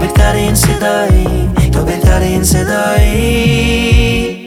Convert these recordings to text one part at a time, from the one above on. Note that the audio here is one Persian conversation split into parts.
بهترین صدایی، تو بهترین صدایی.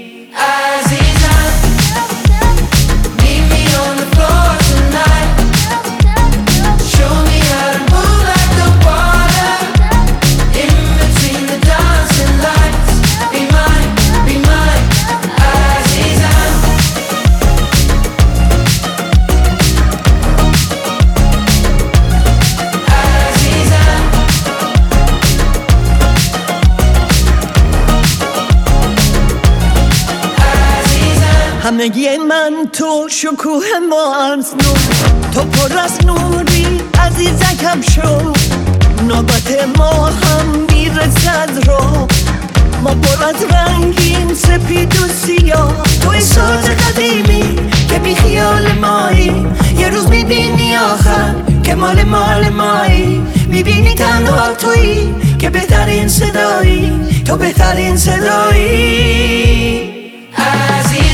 همه من تو شکوه ما از نور، تو پر از نوری عزیزکم شو. نوبت ما هم میرسد رو، ما پر از رنگیم سپید و سیاه. توی ساز قدیمی که بی خیال مایی، یه روز میبینی آخر که مال مایی. میبینی تنها تویی که بهترین صدایی، تو بهترین صدایی. عزیز